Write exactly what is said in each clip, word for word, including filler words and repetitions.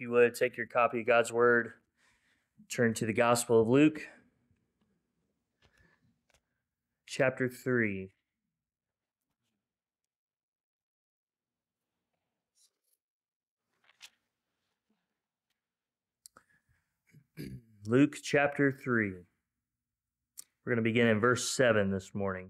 you would, take your copy of God's Word, turn to the Gospel of Luke, chapter three. Luke chapter three. We're going to begin in verse seven this morning.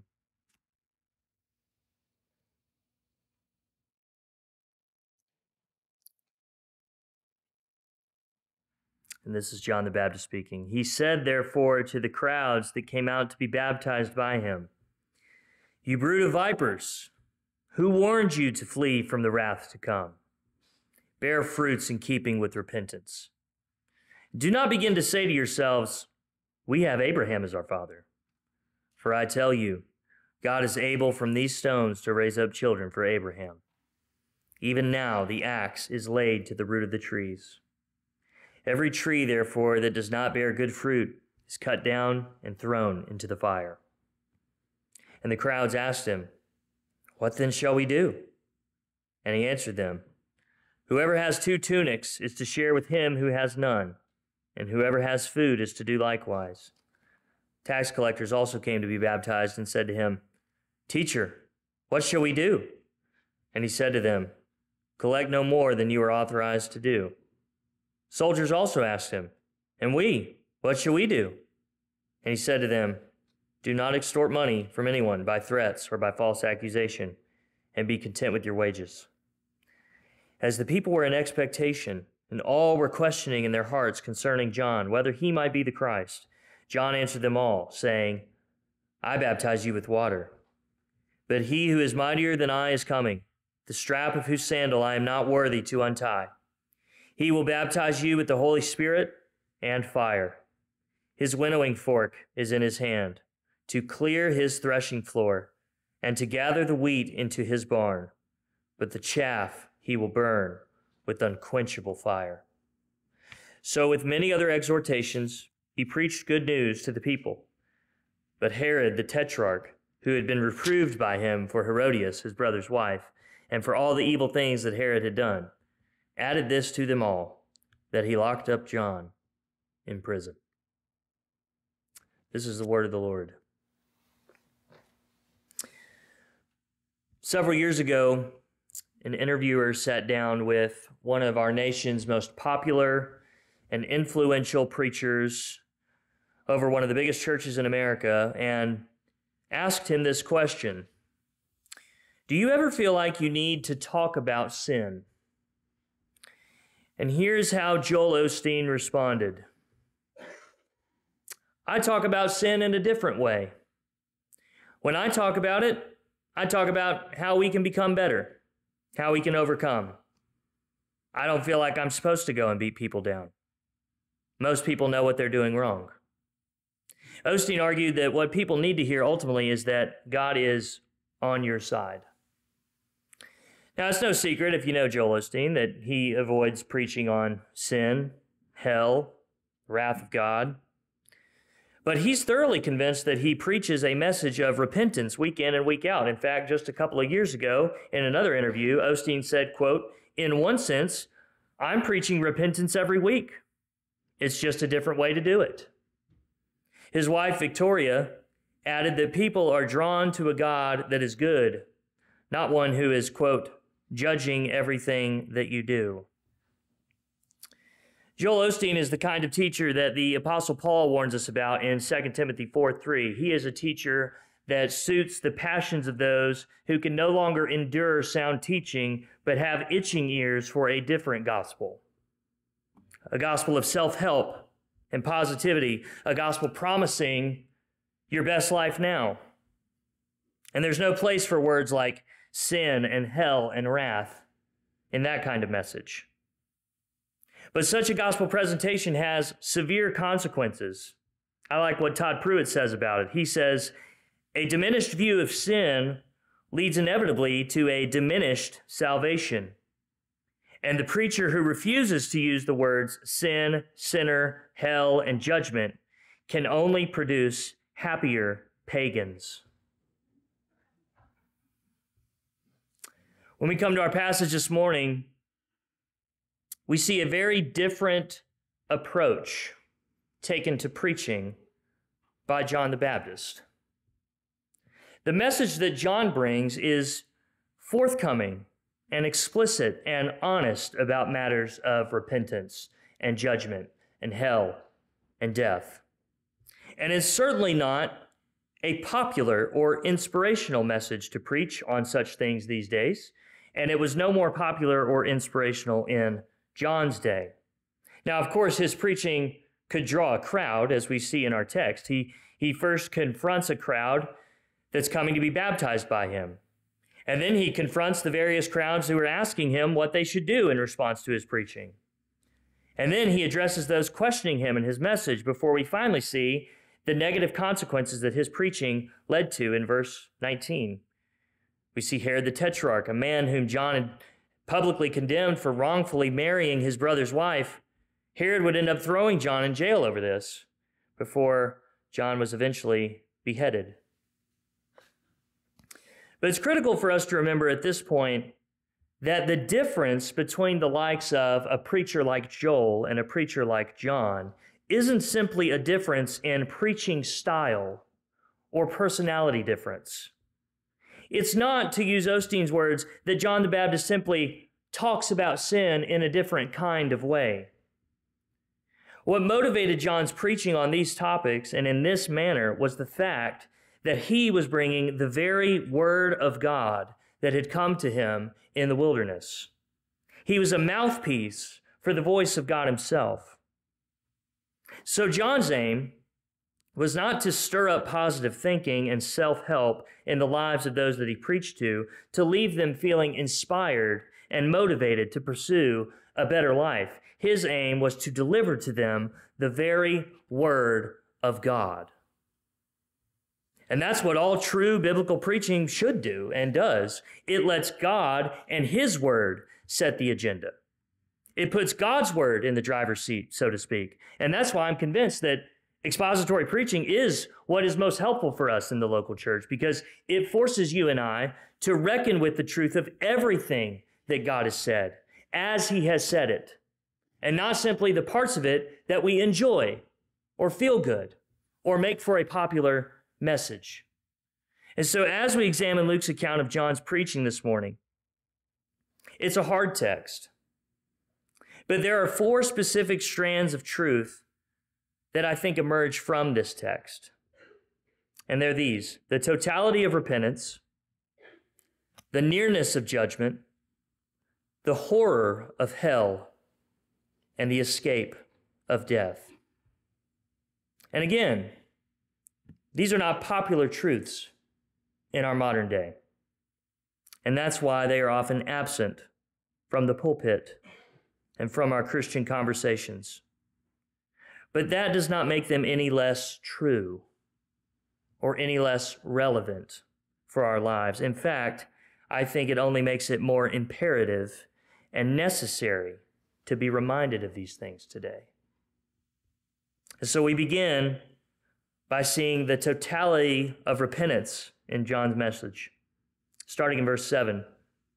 And this is John the Baptist speaking. He said, therefore, to the crowds that came out to be baptized by him, "You brood of vipers, who warned you to flee from the wrath to come? Bear fruits in keeping with repentance. Do not begin to say to yourselves, 'We have Abraham as our father.' For I tell you, God is able from these stones to raise up children for Abraham. Even now the axe is laid to the root of the trees. Every tree, therefore, that does not bear good fruit is cut down and thrown into the fire." And the crowds asked him, "What then shall we do?" And he answered them, "Whoever has two tunics is to share with him who has none, and whoever has food is to do likewise." Tax collectors also came to be baptized and said to him, "Teacher, what shall we do?" And he said to them, "Collect no more than you are authorized to do." Soldiers also asked him, "And we, what shall we do?" And he said to them, "Do not extort money from anyone by threats or by false accusation, and be content with your wages." As the people were in expectation, and all were questioning in their hearts concerning John, whether he might be the Christ, John answered them all, saying, "I baptize you with water, but he who is mightier than I is coming, the strap of whose sandal I am not worthy to untie. He will baptize you with the Holy Spirit and fire. His winnowing fork is in his hand, to clear his threshing floor, and to gather the wheat into his barn, but the chaff he will burn with unquenchable fire." So with many other exhortations, he preached good news to the people. But Herod the Tetrarch, who had been reproved by him for Herodias, his brother's wife, and for all the evil things that Herod had done, added this to them all, that he locked up John in prison. This is the word of the Lord. Several years ago, an interviewer sat down with one of our nation's most popular and influential preachers over one of the biggest churches in America and asked him this question: "Do you ever feel like you need to talk about sin?" And here's how Joel Osteen responded: "I talk about sin in a different way. When I talk about it, I talk about how we can become better, how we can overcome. I don't feel like I'm supposed to go and beat people down. Most people know what they're doing wrong." Osteen argued that what people need to hear ultimately is that God is on your side. Now, it's no secret, if you know Joel Osteen, that he avoids preaching on sin, hell, wrath of God. But he's thoroughly convinced that he preaches a message of repentance week in and week out. In fact, just a couple of years ago, in another interview, Osteen said, quote, "In one sense, I'm preaching repentance every week. It's just a different way to do it." His wife, Victoria, added that people are drawn to a God that is good, not one who is, quote, "judging everything that you do." Joel Osteen is the kind of teacher that the Apostle Paul warns us about in Second Timothy four three. He is a teacher that suits the passions of those who can no longer endure sound teaching, but have itching ears for a different gospel. A gospel of self-help and positivity, a gospel promising your best life now. And there's no place for words like sin and hell and wrath in that kind of message. But such a gospel presentation has severe consequences. I like what Todd Pruitt says about it. He says, "A diminished view of sin leads inevitably to a diminished salvation. And the preacher who refuses to use the words sin, sinner, hell, and judgment can only produce happier pagans." When we come to our passage this morning, we see a very different approach taken to preaching by John the Baptist. The message that John brings is forthcoming and explicit and honest about matters of repentance and judgment and hell and death. And it's certainly not a popular or inspirational message to preach on such things these days, and it was no more popular or inspirational in John's day. Now, of course, his preaching could draw a crowd, as we see in our text. He, he first confronts a crowd that's coming to be baptized by him. And then he confronts the various crowds who are asking him what they should do in response to his preaching. And then he addresses those questioning him and his message before we finally see the negative consequences that his preaching led to in verse nineteen. We see Herod the Tetrarch, a man whom John had publicly condemned for wrongfully marrying his brother's wife. Herod would end up throwing John in jail over this before John was eventually beheaded. But it's critical for us to remember at this point that the difference between the likes of a preacher like Joel and a preacher like John isn't simply a difference in preaching style or personality difference. It's not, to use Osteen's words, that John the Baptist simply talks about sin in a different kind of way. What motivated John's preaching on these topics and in this manner was the fact that he was bringing the very word of God that had come to him in the wilderness. He was a mouthpiece for the voice of God himself. So John's aim was not to stir up positive thinking and self-help in the lives of those that he preached to, to leave them feeling inspired and motivated to pursue a better life. His aim was to deliver to them the very word of God. And that's what all true biblical preaching should do and does. It lets God and his word set the agenda. It puts God's word in the driver's seat, so to speak. And that's why I'm convinced that expository preaching is what is most helpful for us in the local church, because it forces you and I to reckon with the truth of everything that God has said, as he has said it, and not simply the parts of it that we enjoy or feel good or make for a popular message. And so as we examine Luke's account of John's preaching this morning, it's a hard text, but there are four specific strands of truth that I think emerge from this text. And they're these: the totality of repentance, the nearness of judgment, the horror of hell, and the escape of death. And again, these are not popular truths in our modern day. And that's why they are often absent from the pulpit and from our Christian conversations. But that does not make them any less true or any less relevant for our lives. In fact, I think it only makes it more imperative and necessary to be reminded of these things today. And so we begin by seeing the totality of repentance in John's message, starting in verse seven.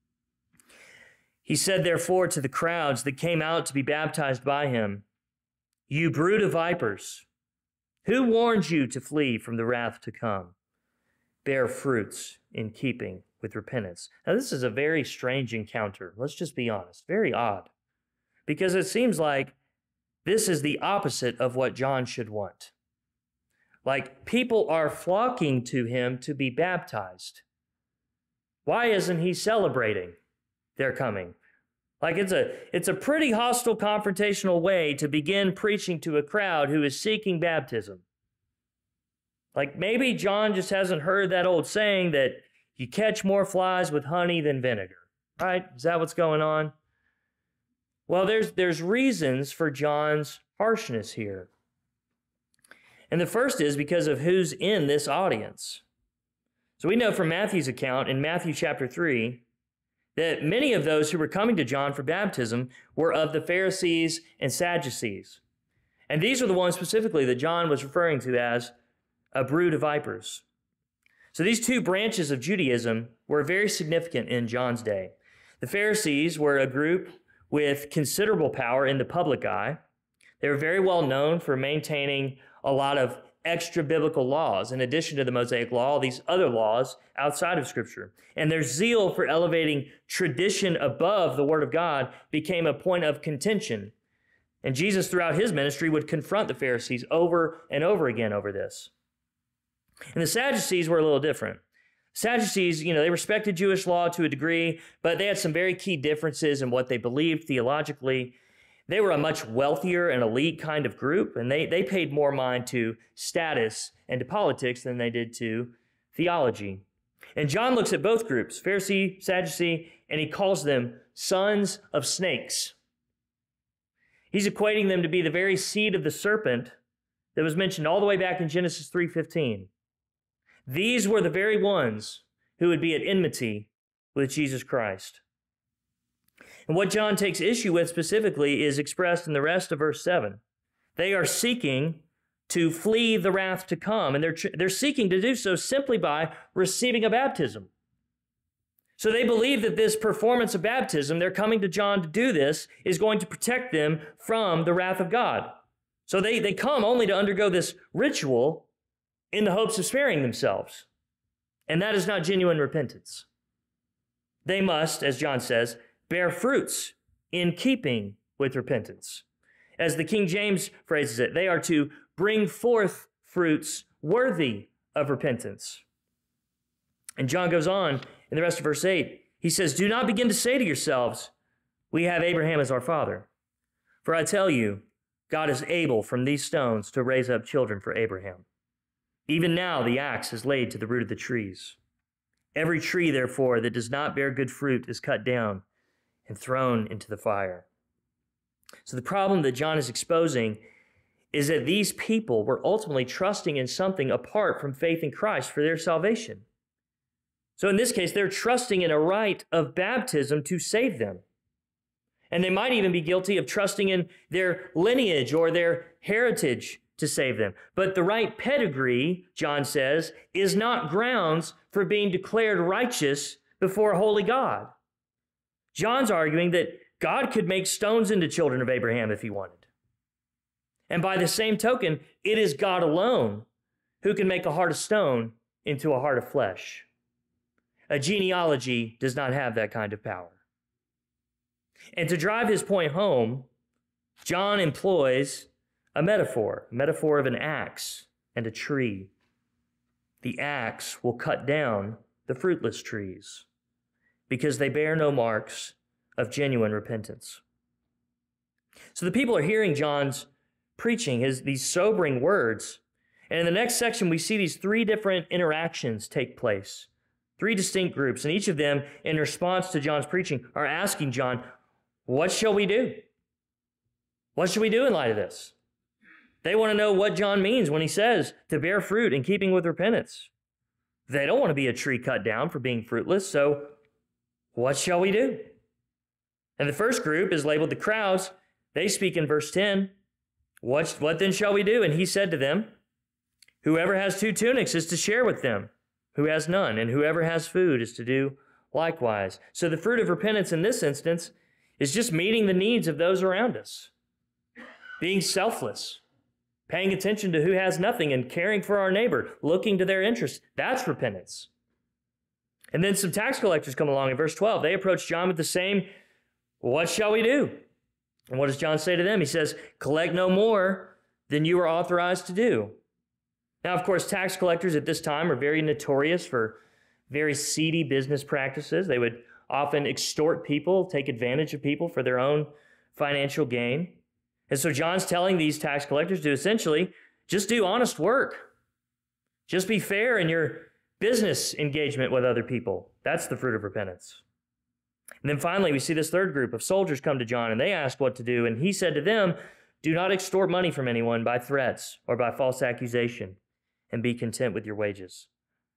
He said, therefore, to the crowds that came out to be baptized by him, "You brood of vipers, who warned you to flee from the wrath to come? Bear fruits in keeping with repentance." Now, this is a very strange encounter. Let's just be honest. Very odd. Because it seems like this is the opposite of what John should want. Like, people are flocking to him to be baptized. Why isn't he celebrating their coming? Like, it's a, it's a pretty hostile, confrontational way to begin preaching to a crowd who is seeking baptism. Like, maybe John just hasn't heard that old saying that you catch more flies with honey than vinegar, right? Is that what's going on? Well, there's, there's reasons for John's harshness here. And the first is because of who's in this audience. So we know from Matthew's account in Matthew chapter three that many of those who were coming to John for baptism were of the Pharisees and Sadducees. And these are the ones specifically that John was referring to as a brood of vipers. So these two branches of Judaism were very significant in John's day. The Pharisees were a group with considerable power in the public eye. They were very well known for maintaining a lot of extra biblical laws, in addition to the Mosaic Law, all these other laws outside of Scripture. And their zeal for elevating tradition above the Word of God became a point of contention. And Jesus, throughout his ministry, would confront the Pharisees over and over again over this. And the Sadducees were a little different. Sadducees, you know, they respected Jewish law to a degree, but they had some very key differences in what they believed theologically. They were a much wealthier and elite kind of group, and they, they paid more mind to status and to politics than they did to theology. And John looks at both groups, Pharisee, Sadducee, and he calls them sons of snakes. He's equating them to be the very seed of the serpent that was mentioned all the way back in Genesis three fifteen. These were the very ones who would be at enmity with Jesus Christ. And what John takes issue with specifically is expressed in the rest of verse seven. They are seeking to flee the wrath to come, and they're, they're seeking to do so simply by receiving a baptism. So they believe that this performance of baptism, they're coming to John to do this, is going to protect them from the wrath of God. So they, they come only to undergo this ritual in the hopes of sparing themselves. And that is not genuine repentance. They must, as John says, bear fruits in keeping with repentance. As the King James phrases it, they are to bring forth fruits worthy of repentance. And John goes on in the rest of verse eight. He says, do not begin to say to yourselves, we have Abraham as our father. For I tell you, God is able from these stones to raise up children for Abraham. Even now the axe is laid to the root of the trees. Every tree, therefore, that does not bear good fruit is cut down and thrown into the fire. So the problem that John is exposing is that these people were ultimately trusting in something apart from faith in Christ for their salvation. So in this case, they're trusting in a rite of baptism to save them. And they might even be guilty of trusting in their lineage or their heritage to save them. But the right pedigree, John says, is not grounds for being declared righteous before a holy God. John's arguing that God could make stones into children of Abraham if he wanted. And by the same token, it is God alone who can make a heart of stone into a heart of flesh. A genealogy does not have that kind of power. And to drive his point home, John employs a metaphor, a metaphor of an axe and a tree. The axe will cut down the fruitless trees because they bear no marks of genuine repentance. So the people are hearing John's preaching, his, these sobering words. And in the next section, we see these three different interactions take place, three distinct groups. And each of them, in response to John's preaching, are asking John, what shall we do? What should we do in light of this? They want to know what John means when he says to bear fruit in keeping with repentance. They don't want to be a tree cut down for being fruitless, so what shall we do? And the first group is labeled the crowds. They speak in verse ten. What, what then shall we do? And he said to them, whoever has two tunics is to share with them who has none, and whoever has food is to do likewise. So the fruit of repentance in this instance is just meeting the needs of those around us, being selfless, paying attention to who has nothing and caring for our neighbor, looking to their interests. That's repentance. And then some tax collectors come along in verse twelve. They approach John with the same, what shall we do? And what does John say to them? He says, collect no more than you are authorized to do. Now, of course, tax collectors at this time are very notorious for very seedy business practices. They would often extort people, take advantage of people for their own financial gain. And so John's telling these tax collectors to essentially just do honest work. Just be fair in your business engagement with other people. That's the fruit of repentance. And then finally, we see this third group of soldiers come to John, and they ask what to do. And he said to them, do not extort money from anyone by threats or by false accusation, and be content with your wages.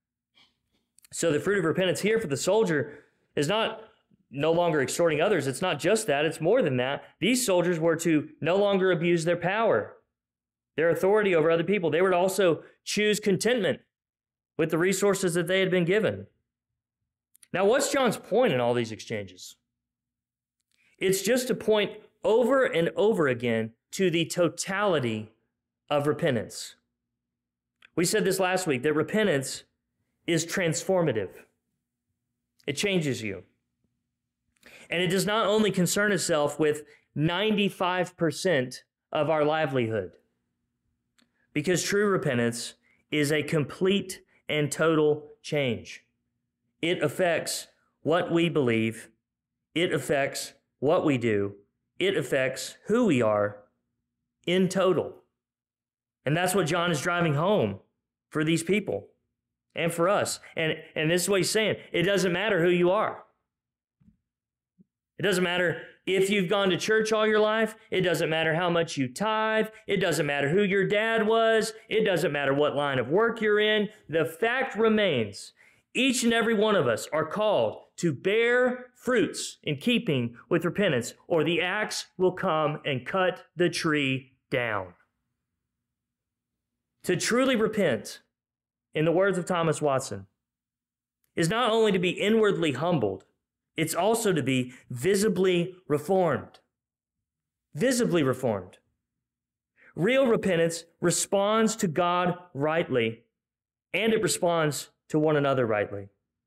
So the fruit of repentance here for the soldier is not no longer extorting others. It's not just that. It's more than that. These soldiers were to no longer abuse their power, their authority over other people. They were to also choose contentment with the resources that they had been given. Now, what's John's point in all these exchanges? It's just to point over and over again to the totality of repentance. We said this last week, that repentance is transformative. It changes you. And it does not only concern itself with ninety-five percent of our livelihood, because true repentance is a complete and total change. It affects what we believe. It affects what we do. It affects who we are in total. And that's what John is driving home for these people and for us. And, and this is what he's saying. It doesn't matter who you are. It doesn't matter if you've gone to church all your life. It doesn't matter how much you tithe. It doesn't matter who your dad was. It doesn't matter what line of work you're in. The fact remains, each and every one of us are called to bear fruits in keeping with repentance, or the axe will come and cut the tree down. To truly repent, in the words of Thomas Watson, is not only to be inwardly humbled, it's also to be visibly reformed. Visibly reformed. Real repentance responds to God rightly, and it responds to one another rightly.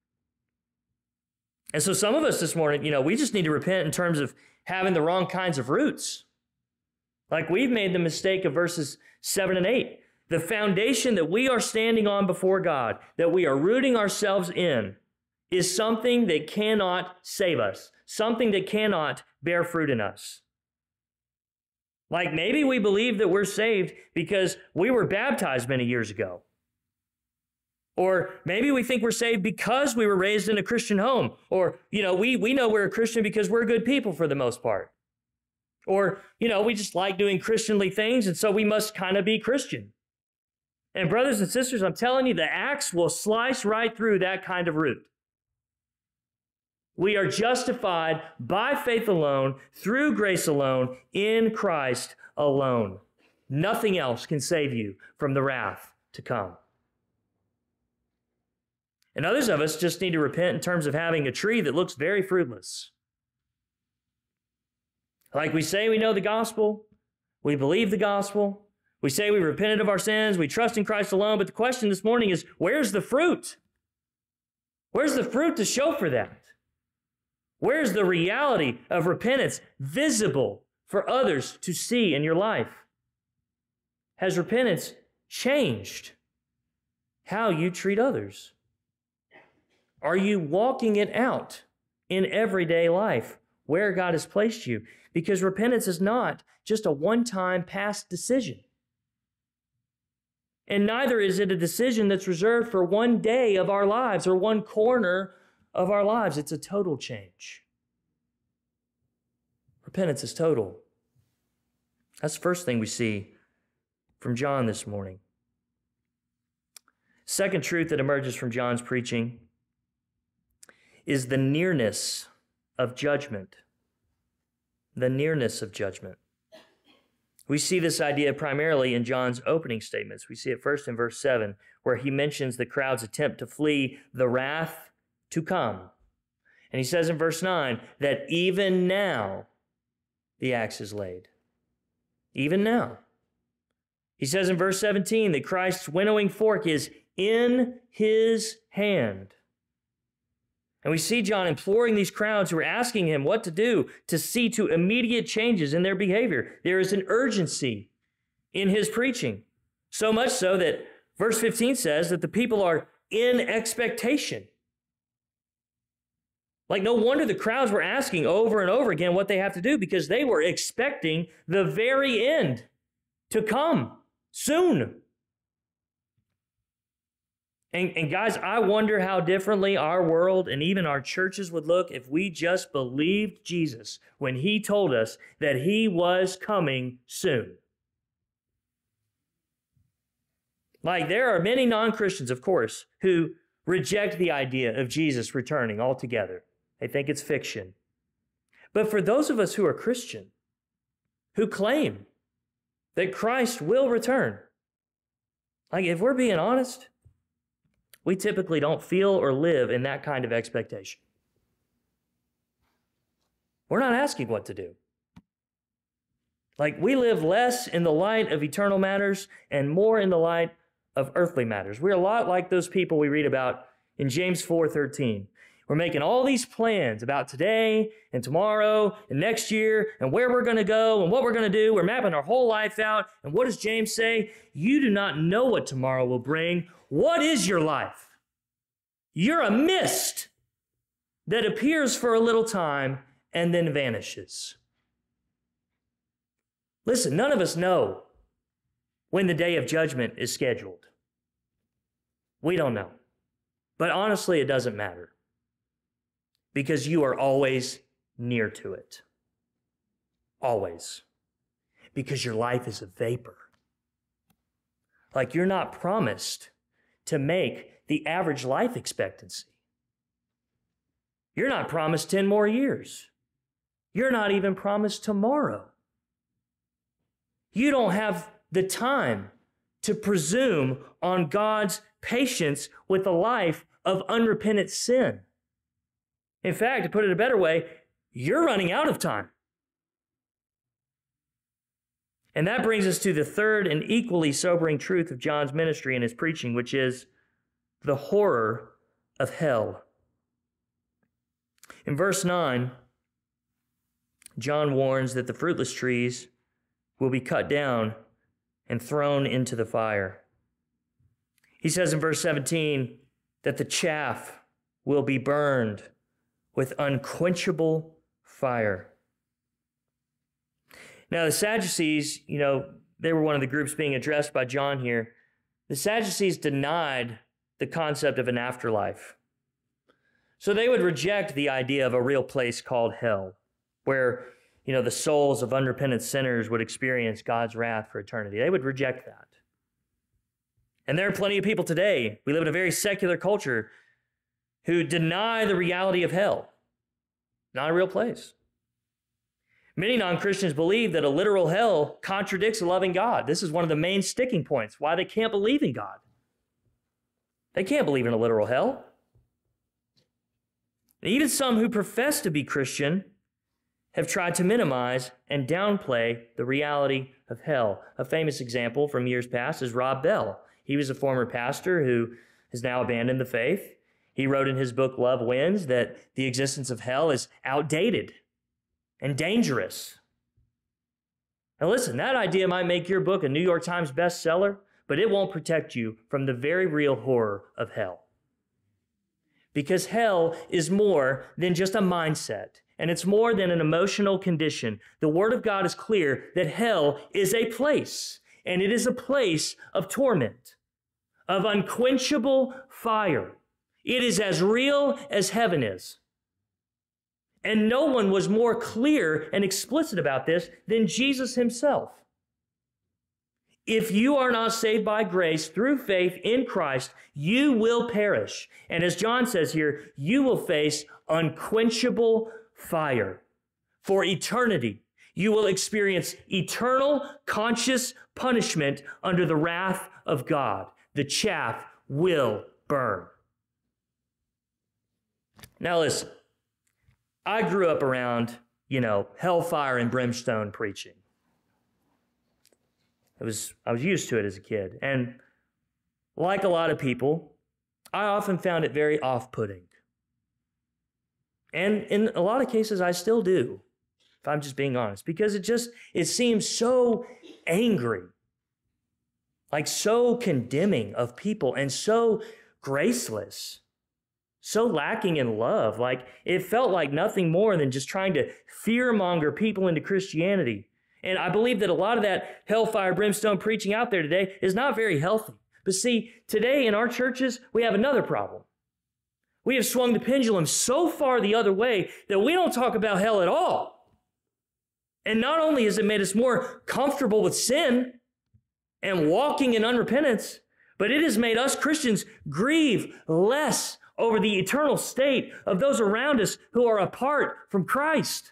And so some of us this morning, you know, we just need to repent in terms of having the wrong kinds of roots. Like we've made the mistake of verses seven and eight. The foundation that we are standing on before God, that we are rooting ourselves in, is something that cannot save us, something that cannot bear fruit in us. Like maybe we believe that we're saved because we were baptized many years ago. Or maybe we think we're saved because we were raised in a Christian home. Or, you know, we, we know we're a Christian because we're good people for the most part. Or, you know, we just like doing Christianly things, and so we must kind of be Christian. And brothers and sisters, I'm telling you, the axe will slice right through that kind of root. We are justified by faith alone, through grace alone, in Christ alone. Nothing else can save you from the wrath to come. And others of us just need to repent in terms of having a tree that looks very fruitless. Like we say we know the gospel, we believe the gospel, we say we repented of our sins, we trust in Christ alone, but the question this morning is, where's the fruit? Where's the fruit to show for that? Where's the reality of repentance visible for others to see in your life? Has repentance changed how you treat others? Are you walking it out in everyday life where God has placed you? Because repentance is not just a one-time past decision. And neither is it a decision that's reserved for one day of our lives or one corner of our lives. It's a total change. Repentance is total. That's the first thing we see from John this morning. Second truth that emerges from John's preaching is the nearness of judgment. The nearness of judgment. We see this idea primarily in John's opening statements. We see it first in verse seven, where he mentions the crowd's attempt to flee the wrath to come. And he says in verse nine that even now the axe is laid. Even now. He says in verse seventeen that Christ's winnowing fork is in his hand. And we see John imploring these crowds who are asking him what to do to see to immediate changes in their behavior. There is an urgency in his preaching, so much so that verse fifteen says that the people are in expectation. Like no wonder the crowds were asking over and over again what they have to do, because they were expecting the very end to come soon. And, and guys, I wonder how differently our world and even our churches would look if we just believed Jesus when he told us that he was coming soon. Like there are many non-Christians, of course, who reject the idea of Jesus returning altogether. They think it's fiction. But for those of us who are Christian, who claim that Christ will return, like if we're being honest, we typically don't feel or live in that kind of expectation. We're not asking what to do. Like, we live less in the light of eternal matters and more in the light of earthly matters. We're a lot like those people we read about in James four thirteen. We're making all these plans about today and tomorrow and next year and where we're going to go and what we're going to do. We're mapping our whole life out. And what does James say? You do not know what tomorrow will bring. What is your life? You're a mist that appears for a little time and then vanishes. Listen, none of us know when the day of judgment is scheduled. We don't know. But honestly, it doesn't matter, because you are always near to it. Always. Because your life is a vapor. Like, you're not promised to make the average life expectancy. You're not promised ten more years. You're not even promised tomorrow. You don't have the time to presume on God's patience with a life of unrepentant sin. In fact, to put it a better way, you're running out of time. And that brings us to the third and equally sobering truth of John's ministry and his preaching, which is the horror of hell. In verse nine, John warns that the fruitless trees will be cut down and thrown into the fire. He says in verse seventeen that the chaff will be burned with unquenchable fire. Now, the Sadducees, you know, they were one of the groups being addressed by John here. The Sadducees denied the concept of an afterlife. So they would reject the idea of a real place called hell, where, you know, the souls of unrepentant sinners would experience God's wrath for eternity. They would reject that. And there are plenty of people today, we live in a very secular culture, who deny the reality of hell. Not a real place. Many non-Christians believe that a literal hell contradicts a loving God. This is one of the main sticking points, why they can't believe in God. They can't believe in a literal hell. And even some who profess to be Christian have tried to minimize and downplay the reality of hell. A famous example from years past is Rob Bell. He was a former pastor who has now abandoned the faith. He wrote in his book, Love Wins, that the existence of hell is outdated and dangerous. Now listen, that idea might make your book a New York Times bestseller, but it won't protect you from the very real horror of hell. Because hell is more than just a mindset, and it's more than an emotional condition. The Word of God is clear that hell is a place, and it is a place of torment, of unquenchable fire. It is as real as heaven is. And no one was more clear and explicit about this than Jesus himself. If you are not saved by grace through faith in Christ, you will perish. And as John says here, you will face unquenchable fire for eternity. You will experience eternal conscious punishment under the wrath of God. The chaff will burn. Now listen, I grew up around, you know, hellfire and brimstone preaching. It was, I was used to it as a kid. And like a lot of people, I often found it very off-putting. And in a lot of cases, I still do, if I'm just being honest, because it just, it seems so angry, like so condemning of people and so graceless. So lacking in love. Like, it felt like nothing more than just trying to fearmonger people into Christianity. And I believe that a lot of that hellfire, brimstone preaching out there today is not very healthy. But see, today in our churches, we have another problem. We have swung the pendulum so far the other way that we don't talk about hell at all. And not only has it made us more comfortable with sin and walking in unrepentance, but it has made us Christians grieve less over the eternal state of those around us who are apart from Christ.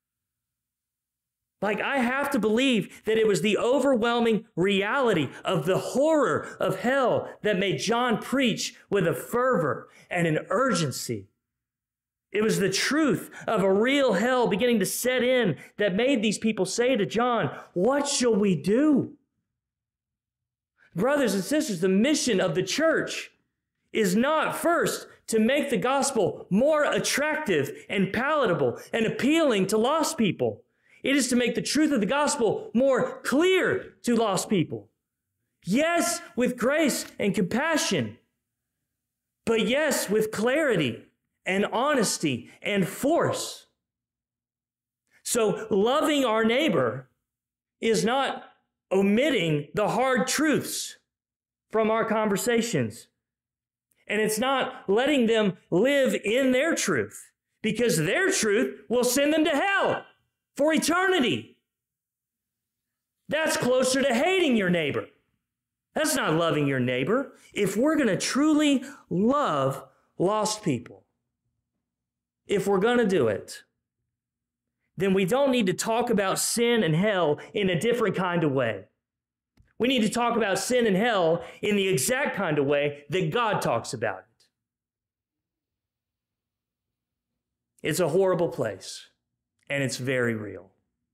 Like, I have to believe that it was the overwhelming reality of the horror of hell that made John preach with a fervor and an urgency. It was the truth of a real hell beginning to set in that made these people say to John, "What shall we do?" Brothers and sisters, the mission of the church is not first to make the gospel more attractive and palatable and appealing to lost people. It is to make the truth of the gospel more clear to lost people. Yes, with grace and compassion, but yes, with clarity and honesty and force. So loving our neighbor is not omitting the hard truths from our conversations. And it's not letting them live in their truth, because their truth will send them to hell for eternity. That's closer to hating your neighbor. That's not loving your neighbor. If we're going to truly love lost people, if we're going to do it, then we don't need to talk about sin and hell in a different kind of way. We need to talk about sin and hell in the exact kind of way that God talks about it. It's a horrible place, and it's very real.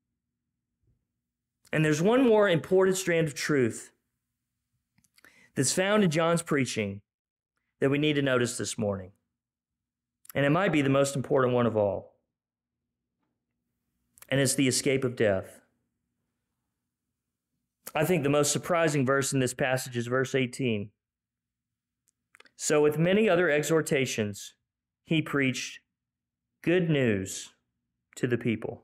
And there's one more important strand of truth that's found in John's preaching that we need to notice this morning. And it might be the most important one of all. And it's the escape of death. I think the most surprising verse in this passage is verse eighteen. So with many other exhortations, he preached good news to the people.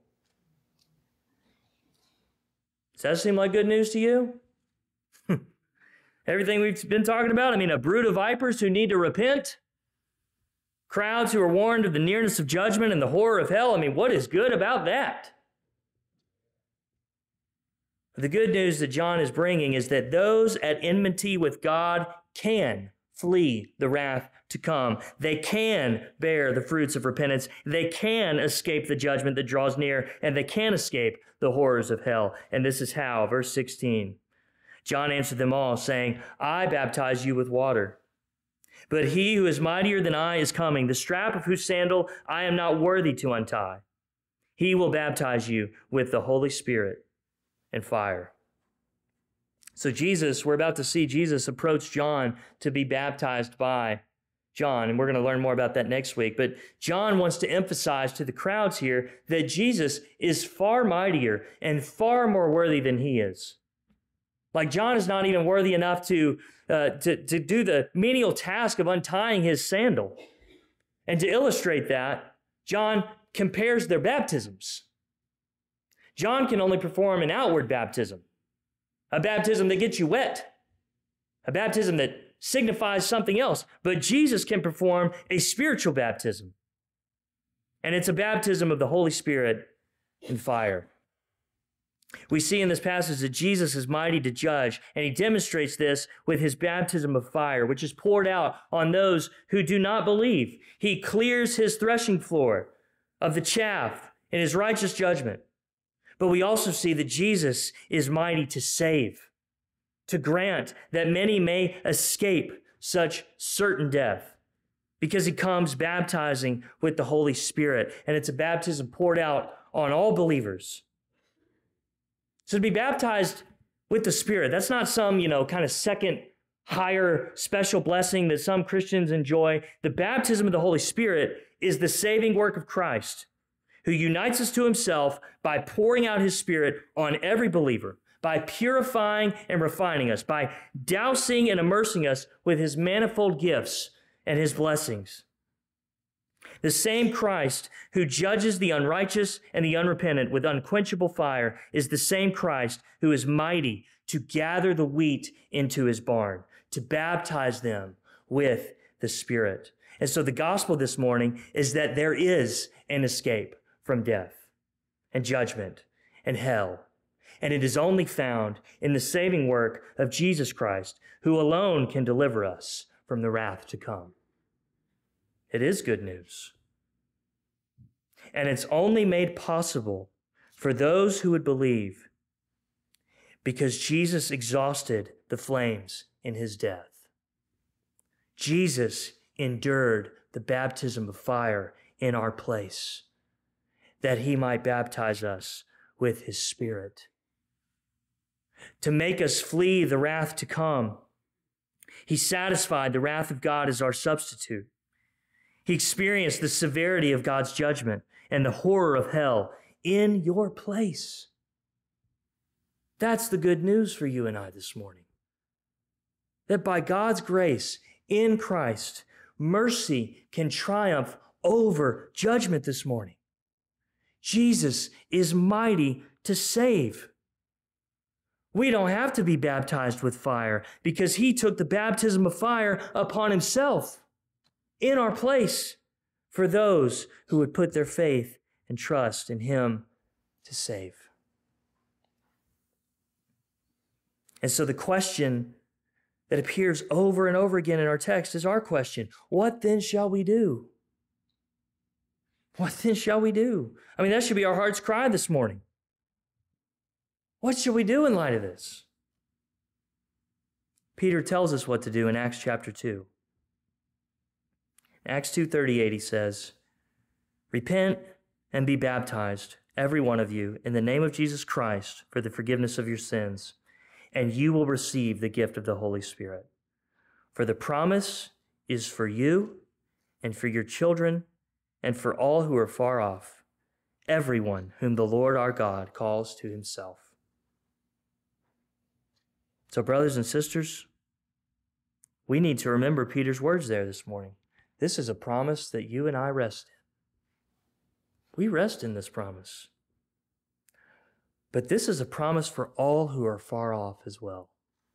Does that seem like good news to you? Everything we've been talking about? I mean, a brood of vipers who need to repent? Crowds who are warned of the nearness of judgment and the horror of hell? I mean, what is good about that? The good news that John is bringing is that those at enmity with God can flee the wrath to come. They can bear the fruits of repentance. They can escape the judgment that draws near, and they can escape the horrors of hell. And this is how, verse sixteen, John answered them all, saying, I baptize you with water, but he who is mightier than I is coming, the strap of whose sandal I am not worthy to untie. He will baptize you with the Holy Spirit and fire. So Jesus, we're about to see Jesus approach John to be baptized by John, and we're going to learn more about that next week. But John wants to emphasize to the crowds here that Jesus is far mightier and far more worthy than he is. Like John is not even worthy enough to, uh, to, to do the menial task of untying his sandal. And to illustrate that, John compares their baptisms. John can only perform an outward baptism, a baptism that gets you wet, a baptism that signifies something else. But Jesus can perform a spiritual baptism, and it's a baptism of the Holy Spirit and fire. We see in this passage that Jesus is mighty to judge, and he demonstrates this with his baptism of fire, which is poured out on those who do not believe. He clears his threshing floor of the chaff in his righteous judgment. But we also see that Jesus is mighty to save, to grant that many may escape such certain death, because he comes baptizing with the Holy Spirit, and it's a baptism poured out on all believers. So to be baptized with the Spirit, that's not some, you know, kind of second, higher, special blessing that some Christians enjoy. The baptism of the Holy Spirit is the saving work of Christ, who unites us to himself by pouring out his Spirit on every believer, by purifying and refining us, by dousing and immersing us with his manifold gifts and his blessings. The same Christ who judges the unrighteous and the unrepentant with unquenchable fire is the same Christ who is mighty to gather the wheat into his barn, to baptize them with the Spirit. And so the gospel this morning is that there is an escape from death and judgment and hell. And it is only found in the saving work of Jesus Christ, who alone can deliver us from the wrath to come. It is good news. And it's only made possible for those who would believe because Jesus exhausted the flames in his death. Jesus endured the baptism of fire in our place, that he might baptize us with his Spirit. To make us flee the wrath to come, he satisfied the wrath of God as our substitute. He experienced the severity of God's judgment and the horror of hell in your place. That's the good news for you and I this morning. That by God's grace in Christ, mercy can triumph over judgment this morning. Jesus is mighty to save. We don't have to be baptized with fire because he took the baptism of fire upon himself in our place for those who would put their faith and trust in him to save. And so the question that appears over and over again in our text is our question. What then shall we do? What then shall we do? I mean, that should be our heart's cry this morning. What should we do in light of this? Peter tells us what to do in Acts chapter two. In Acts two thirty-eight, he says, "Repent and be baptized, every one of you, in the name of Jesus Christ for the forgiveness of your sins, and you will receive the gift of the Holy Spirit. For the promise is for you and for your children and for all who are far off, everyone whom the Lord our God calls to himself." So, brothers and sisters, we need to remember Peter's words there this morning. This is a promise that you and I rest in. We rest in this promise. But this is a promise for all who are far off as well.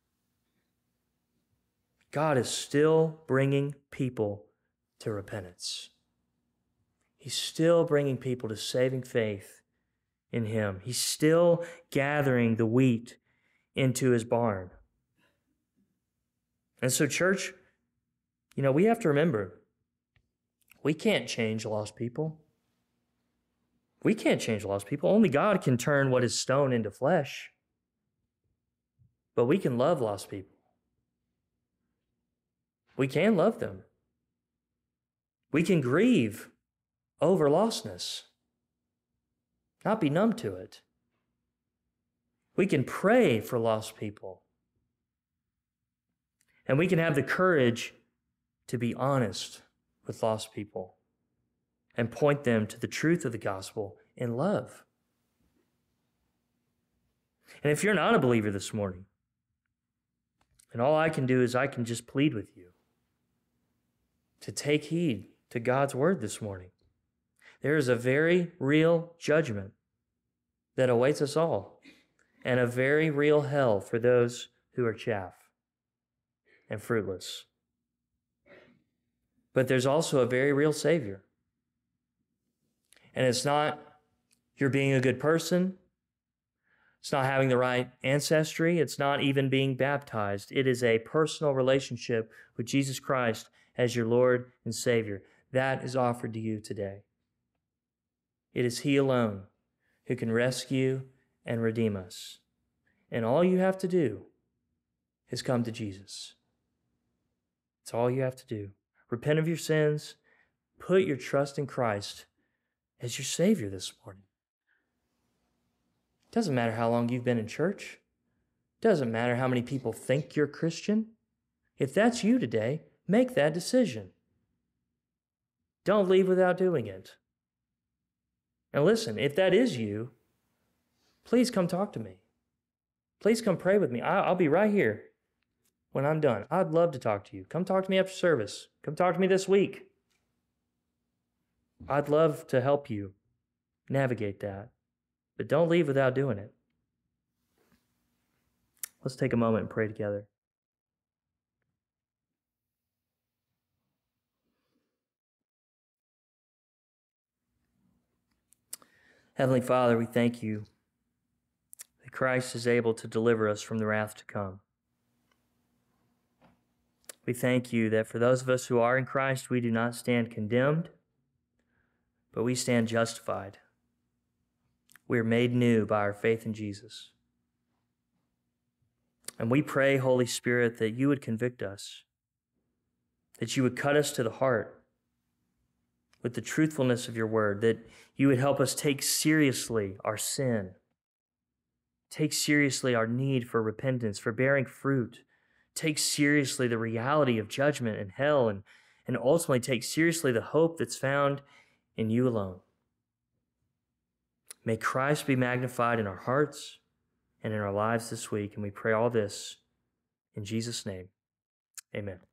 God is still bringing people to repentance. He's still bringing people to saving faith in him. He's still gathering the wheat into his barn. And so, church, you know, we have to remember, we can't change lost people. We can't change lost people. Only God can turn what is stone into flesh. But we can love lost people. We can love them. We can grieve over lostness, not be numb to it. We can pray for lost people. And we can have the courage to be honest with lost people and point them to the truth of the gospel in love. And if you're not a believer this morning, and all I can do is I can just plead with you to take heed to God's word this morning. There is a very real judgment that awaits us all, and a very real hell for those who are chaff and fruitless. But there's also a very real Savior. And it's not you're being a good person. It's not having the right ancestry. It's not even being baptized. It is a personal relationship with Jesus Christ as your Lord and Savior. That is offered to you today. It is He alone who can rescue and redeem us. And all you have to do is come to Jesus. It's all you have to do. Repent of your sins. Put your trust in Christ as your Savior this morning. It doesn't matter how long you've been in church. It doesn't matter how many people think you're Christian. If that's you today, make that decision. Don't leave without doing it. And listen, if that is you, please come talk to me. Please come pray with me. I'll be right here when I'm done. I'd love to talk to you. Come talk to me after service. Come talk to me this week. I'd love to help you navigate that. But don't leave without doing it. Let's take a moment and pray together. Heavenly Father, we thank you that Christ is able to deliver us from the wrath to come. We thank you that for those of us who are in Christ, we do not stand condemned, but we stand justified. We are made new by our faith in Jesus. And we pray, Holy Spirit, that you would convict us, that you would cut us to the heart with the truthfulness of your word, that you would help us take seriously our sin, take seriously our need for repentance, for bearing fruit, take seriously the reality of judgment and hell, and, and ultimately take seriously the hope that's found in you alone. May Christ be magnified in our hearts and in our lives this week, and we pray all this in Jesus' name. Amen.